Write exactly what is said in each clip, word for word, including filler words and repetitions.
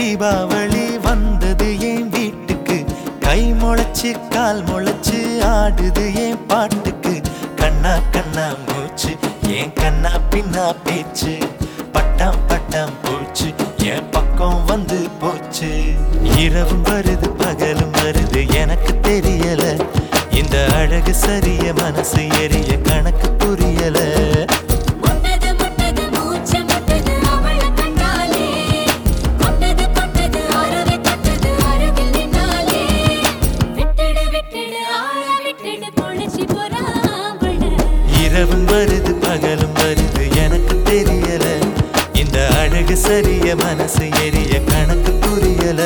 தீபாவளி வந்தது என் வீட்டுக்கு. கை முளைச்சு கால் முளைச்சு ஆடுது என் பாட்டுக்கு. கண்ணா கண்ணா மூச்சு என் கண்ணா பின்னா பேச்சு. பட்டாம் பட்டாம் பூச்சு என் பக்கம் வந்து போச்சு. இரவும் வருது பகலும் வருது எனக்கு தெரியல. இந்த அழகு சரிய மனசு எரிய கணக்கு புரியல. இரவும் வருது பகலும் வருது எனக்கு தெரியல. இந்த அழகு சரிய மனசு எரிய கணக்கு புரியல.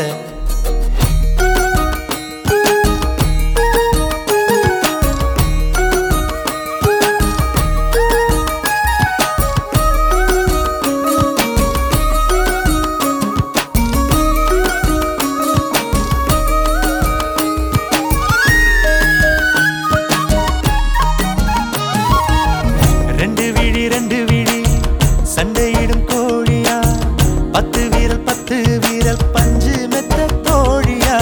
சண்டையிடும் கோழியா பத்து வீரல் பத்து வீரல் பஞ்சு மெத்த தோழியா.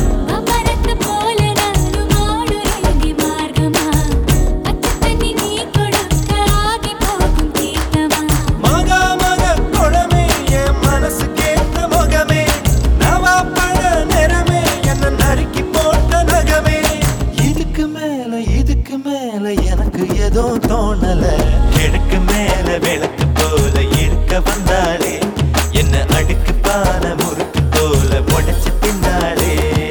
மகா மக குளமே என் மனசு கேட்ட முகமே. நவா பழ நிறமே என்ன நறுக்கி போட்ட நகமே. இதுக்கு மேல இதுக்கு மேல எனக்கு ஏதோ தோணல. கிழக்கு மேல விளக்கு போல இருக்க வந்தாளே. என்ன அடுக்கு பான முறுக்கு போல உடைச்சு பின்னாளே.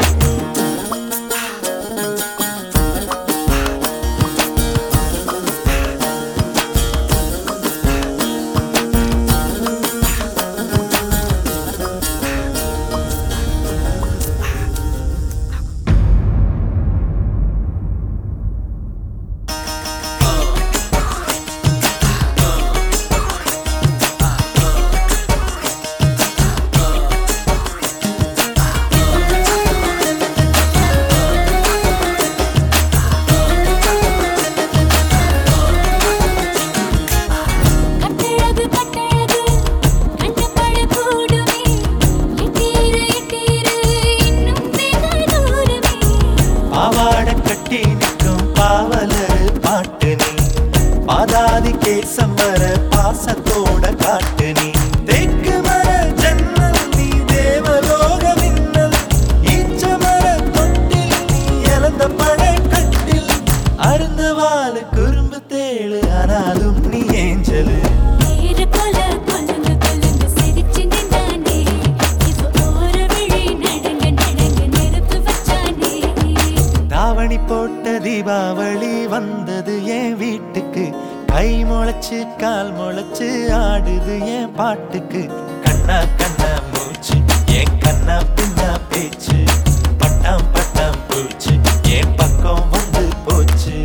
பாவாட கட்டி நிற்கும் பாவலர் பாட்டு நீ. பாதாதி கேசம் வர பாசத்தோட காட்டு நீ. தெற்கு மர ஜன்னல் நீ தேவலோக மின்னல். ஈச்ச மர தொட்டில் நீ இழந்த பட கட்டில். அருந்த வாழ குறும்பு தேழு ஆனாலும் நீ ஏஞ்சலு. தாவணி போட்ட தீபாவளி வந்தது என் வீட்டுக்கு. கை முளைச்சு கால் முளைச்சு ஆடுது என் பாட்டுக்கு. கண்ணா கண்ணா மூச்சு என் கண்ணா பின்னா பேச்சு. பட்டாம் பட்டாம் பூச்சு என் பக்கம் வந்து போச்சு.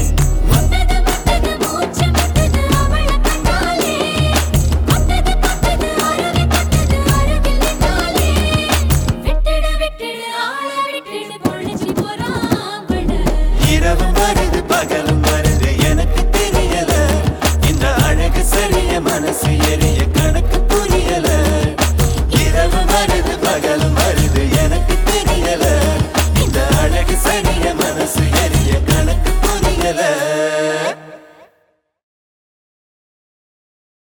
இரவும் வருது பகலும் வருது எனக்கு தெரியல. இந்த அழகு சரிய மனசு எரிய கணக்கு புரியல. இரவும் வருது பகலும் வருது எனக்கு தெரியல. இந்த அழகு சரிய மனசு எரிய கணக்கு புரியல.